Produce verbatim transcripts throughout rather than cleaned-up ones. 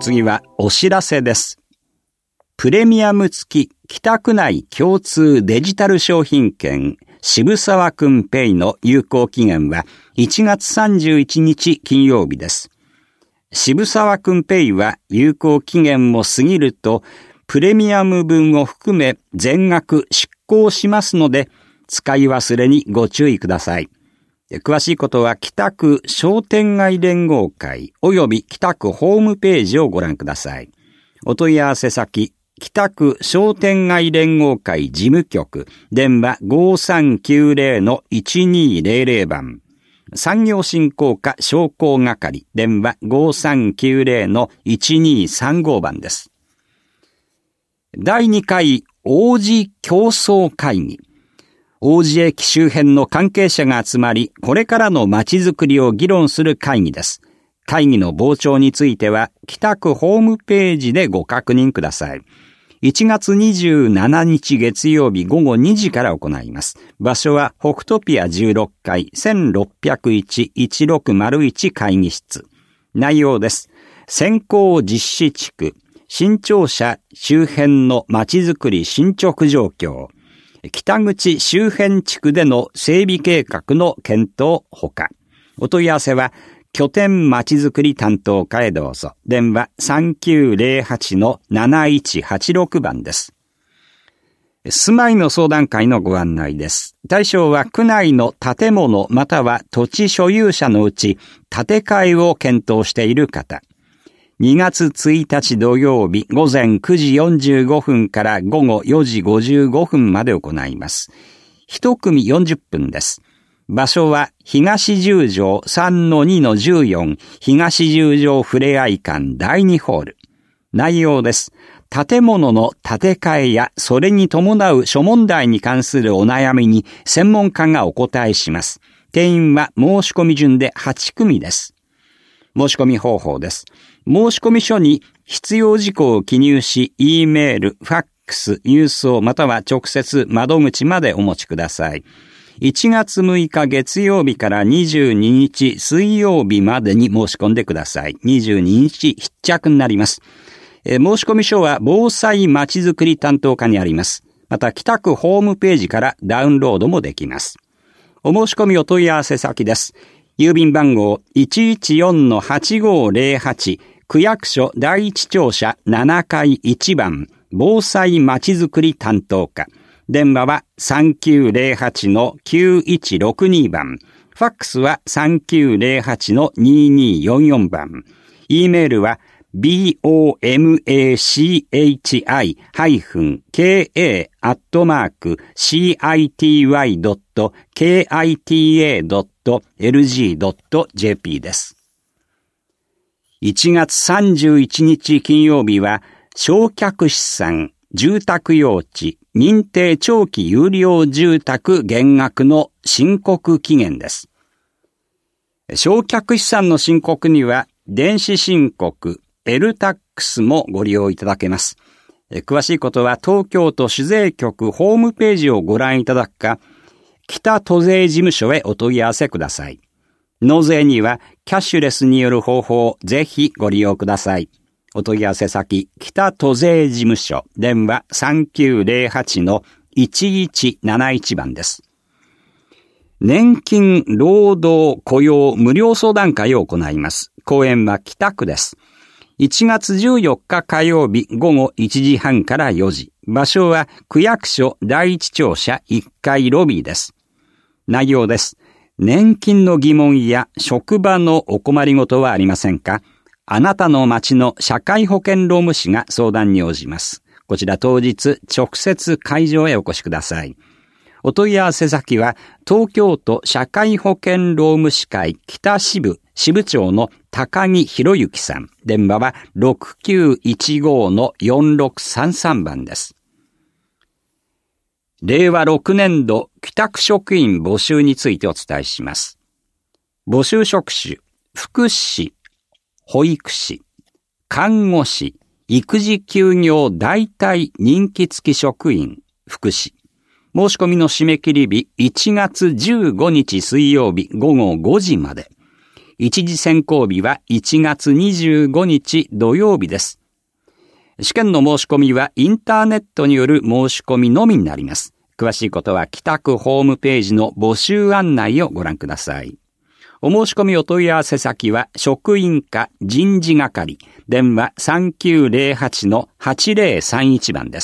次はお知らせです。プレミアム付き北区内共通デジタル商品券渋沢くんペイの有効期限はいちがつさんじゅういちにち金曜日です。渋沢くんペイは有効期限を過ぎるとプレミアム分を含め全額失効しますので使い忘れにご注意ください。詳しいことは北区商店街連合会及び北区ホームページをご覧ください。お問い合わせ先、北区商店街連合会事務局、電話 ごさんきゅうぜろ いちにぜろぜろ 番、産業振興課商工係、電話 ごさんきゅうぜろ いちにさんご 番です。だいにかい王子競争会議。王子駅周辺の関係者が集まり、これからの街づくりを議論する会議です。会議の傍聴については、北区ホームページでご確認ください。いちがつにじゅうしちにち月曜日ごごにじから行います。場所は北トピアじゅうろっかいせんろっぴゃくいち いちろくまるいち会議室。内容です。先行実施地区、新庁舎周辺の街づくり進捗状況、北口周辺地区での整備計画の検討ほか、お問い合わせは拠点まちづくり担当課へどうぞ。電話 さんきゅうぜろはち なないちはちろく 番です。住まいの相談会のご案内です。対象は区内の建物または土地所有者のうち建て替えを検討している方。にがつついたち土曜日午前くじよんじゅうごふんから午後よじごじゅうごふんまで行います。一組よんじゅっぷんです。場所は東十条 さんのにのじゅうよん 東十条ふれあい館だいにホール。内容です。建物の建て替えやそれに伴う諸問題に関するお悩みに専門家がお答えします。定員は申し込み順ではちくみです。申し込み方法です。申し込み書に必要事項を記入し、Eメール、ファックス、郵送または直接窓口までお持ちください。いちがつむいか月曜日からにじゅうににち水曜日までに申し込んでください。にじゅうににち必着になります。え申し込み書は防災まちづくり担当課にあります。また北区ホームページからダウンロードもできます。お申し込みお問い合わせ先です。郵便番号 いちいちよんのはちごぜろはち 区役所第一庁舎ななかいいちばん防災まちづくり担当課。電話は さんきゅうぜろはちのきゅういちろくに 番。ファックスは さんきゅうぜろはちのにによんよん 番。E メールは ボマチ ハイフン ケーエー アットマーク シーアイティーワイ ドット ケーアイティーエー ドット エルジー ドット ジェーピー です。いちがつさんじゅういちにち金曜日は償却資産、住宅用地、認定長期有料住宅減額の申告期限です。償却資産の申告には電子申告、エルタックスもご利用いただけます。詳しいことは東京都主税局ホームページをご覧いただくか、北都税事務所へお問い合わせください。納税にはキャッシュレスによる方法をぜひご利用ください。お問い合わせ先、北都税事務所、電話 さんきゅうぜろはちのいちいちなないち 番です。年金、労働、雇用、無料相談会を行います。講演は北区です。いちがつじゅうよっか火曜日ごごいちじはんからよじ。場所は区役所第一庁舎いっかいロビーです。内容です。年金の疑問や職場のお困りごとはありませんか？あなたの町の社会保険労務士が相談に応じます。こちら当日直接会場へお越しください。お問い合わせ先は東京都社会保険労務士会北支部支部長の高木博之さん。電話は ろくきゅういちごのよんろくさんさん 番です。れいわろくねんど北区職員募集についてお伝えします。募集職種、福祉士、保育士、看護師、育児休業代替任期付き職員、福祉。申し込みの締め切り日いちがつじゅうごにち水曜日ごごごじまで。 一次選考日はいちがつにじゅうごにち土曜日です。試験の申し込みはインターネットによる申し込みのみになります。詳しいことは北区ホームページの募集案内をご覧ください。お申し込みお問い合わせ先は職員課人事係、電話 さんきゅうゼロはち のはちゼロさんいち 番です。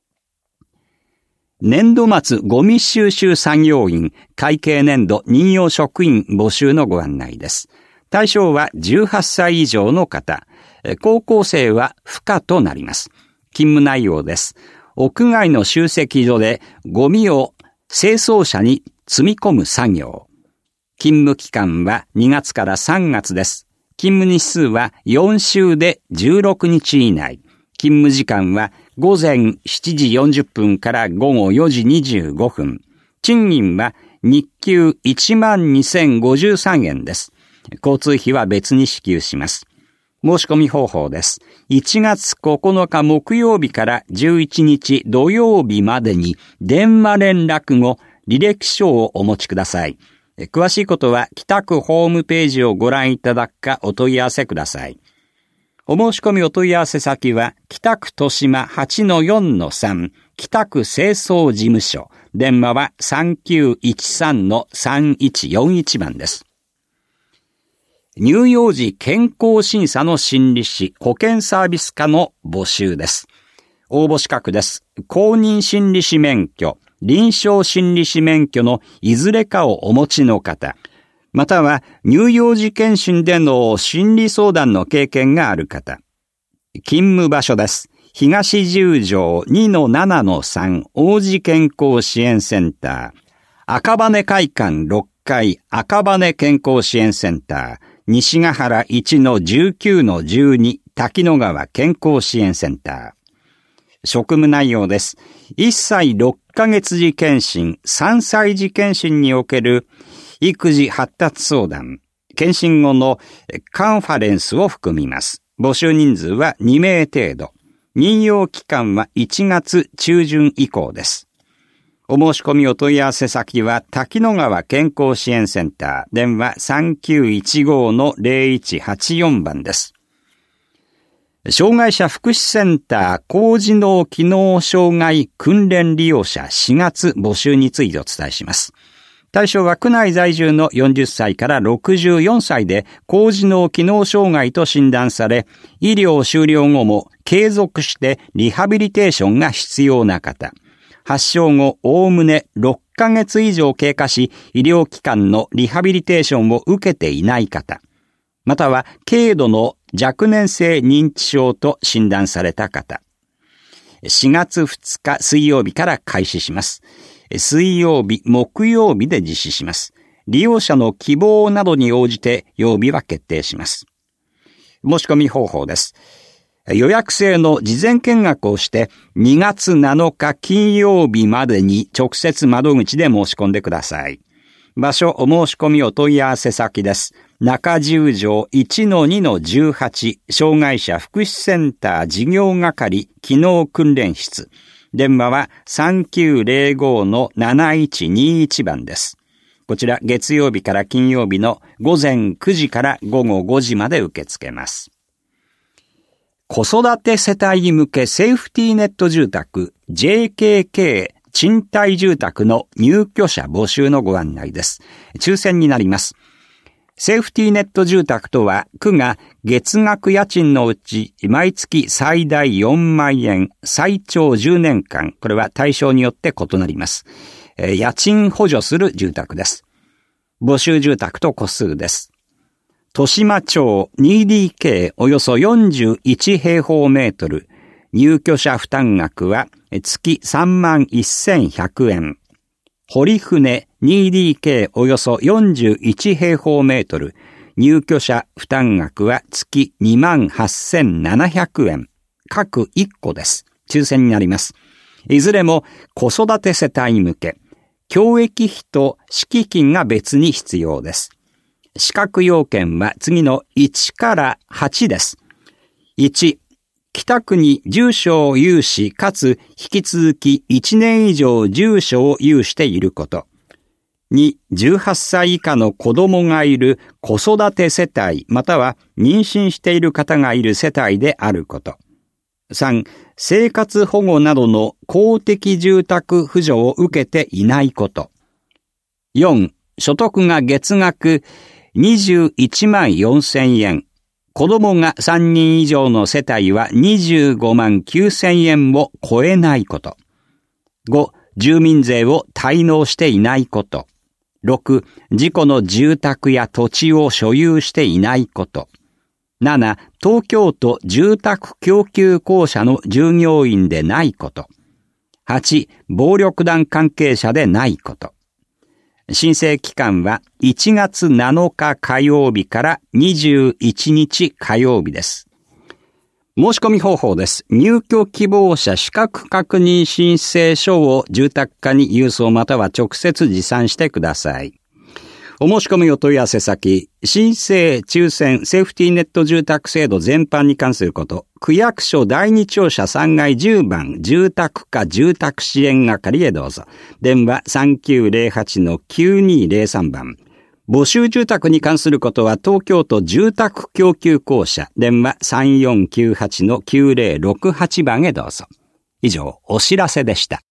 年度末ゴミ収集作業員会計年度任用職員募集のご案内です。対象はじゅうはっさい以上の方、高校生は不可となります。勤務内容です。屋外の集積所でゴミを清掃車に積み込む作業。勤務期間はにがつからさんがつです。勤務日数はよんしゅうでじゅうろくにち以内。勤務時間はごぜんしちじよんじゅっぷんからごごよじにじゅうごふん。賃金は日給いちまんにせんごじゅうさんえんです。交通費は別に支給します。申し込み方法です。いちがつここのか木曜日からじゅういちにち土曜日までに電話連絡後、履歴書をお持ちください。詳しいことは北区ホームページをご覧いただくかお問い合わせください。お申し込みお問い合わせ先は北区豊島 はちのよんのさん 北区清掃事務所。電話は さんきゅういちさんのさんいちよんいち 番です。乳幼児健康審査の心理師保健サービス課の募集です。応募資格です。公認心理師免許、臨床心理師免許のいずれかをお持ちの方、または乳幼児健診での心理相談の経験がある方。勤務場所です。東十条 にのななのさん 王子健康支援センター、赤羽会館ろっかい赤羽健康支援センター、西ヶ原 いちのじゅうきゅうのじゅうに 滝野川健康支援センター。職務内容です。いっさいろっかげつ時検診、さんさい時検診における育児発達相談、検診後のカンファレンスを含みます。募集人数はにめい程度。任用期間はいちがつちゅうじゅん以降です。お申し込みお問い合わせ先は滝野川健康支援センター、電話 さんきゅういちごのゼロいちはちよん 番です。障害者福祉センター高次脳機能障害訓練利用者しがつ募集についてお伝えします。対象は区内在住のよんじゅっさいからろくじゅうよんさいで高次脳機能障害と診断され、医療終了後も継続してリハビリテーションが必要な方。発症後おおむねろっかげつ以上経過し、医療機関のリハビリテーションを受けていない方。または軽度の若年性認知症と診断された方。しがつふつか水曜日から開始します。水曜日、木曜日で実施します。利用者の希望などに応じて曜日は決定します。申し込み方法です。予約制の事前見学をしてにがつなのか金曜日までに直接窓口で申し込んでください。場所お申し込みお問い合わせ先です。中十条 いちのにのじゅうはち 障害者福祉センター事業係機能訓練室。電話は さんきゅうゼロごのなないちにいち 番です。こちら月曜日から金曜日のごぜんくじからごごごじまで受け付けます。子育て世帯向けセーフティーネット住宅 ジェーケーケー 賃貸住宅の入居者募集のご案内です。抽選になります。セーフティーネット住宅とは、区が月額家賃のうち毎月最大よんまんえん、最長じゅうねんかん、これは対象によって異なります。えー、家賃補助する住宅です。募集住宅と戸数です。豊島町 にディーケー およそよんじゅういちへいほうメートル、入居者負担額は月さんまんせんひゃくえん。堀船 にディーケー およそよんじゅういちへいほうメートル、入居者負担額は月にまんはっせんななひゃくえん。各いっこです。抽選になります。いずれも子育て世帯向け、教育費と敷金が別に必要です。資格要件は次のいちからはちです。いち、北区に住所を有し、かつ引き続きいちねん以上住所を有していること。 に、じゅうはっさい以下の子供がいる子育て世帯または妊娠している方がいる世帯であること。さん、生活保護などの公的住宅扶助を受けていないこと。よん、所得が月額にじゅういちまんよんせんえん。子供がさんにん以上の世帯はにじゅうごまんきゅうせんえんを超えないこと。ご、住民税を滞納していないこと。ろく、自己の住宅や土地を所有していないこと。なな、東京都住宅供給公社の従業員でないこと。はち、暴力団関係者でないこと。申請期間はいちがつなのか火曜日からにじゅういちにち火曜日です。申し込み方法です。入居希望者資格確認申請書を住宅課に郵送または直接持参してください。お申し込みお問い合わせ先、申請、抽選、セーフティーネット住宅制度全般に関すること、区役所だいに庁舎さんがいじゅうばん住宅課住宅支援係へどうぞ。電話 さんきゅうゼロはちのきゅうにゼロさん 番。募集住宅に関することは東京都住宅供給公社電話 さんよんきゅうはちのきゅうゼロろくはち 番へどうぞ。以上、お知らせでした。